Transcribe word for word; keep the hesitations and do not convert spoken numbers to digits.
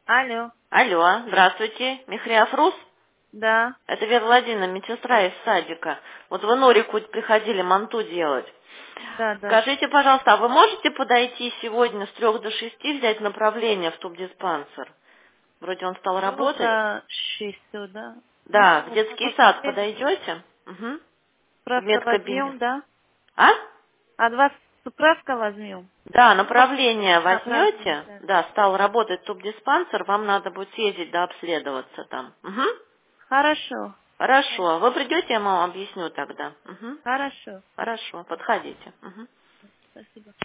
Алло. Алло, здравствуйте, Михряфрус? Да. Это Вера Владимировна, медсестра из садика. Вот вы Норику приходили манту делать. Да, да. Скажите, пожалуйста, а вы можете подойти сегодня с трех до шести, взять направление в тубдиспансер? Вроде он стал Трех работать. до шести, да. Да, в Ну, детский сад посмотреть. подойдете? Угу. В Справка медкабинет. возьмем, да? А? От вас справка возьмем. Да, направление Направление, возьмете. да. Да, стал работать тубдиспансер, вам надо будет съездить, да, обследоваться там. Угу. Хорошо. Хорошо. Вы придете, я вам объясню тогда. Угу. Хорошо. Хорошо, подходите. Угу. Спасибо.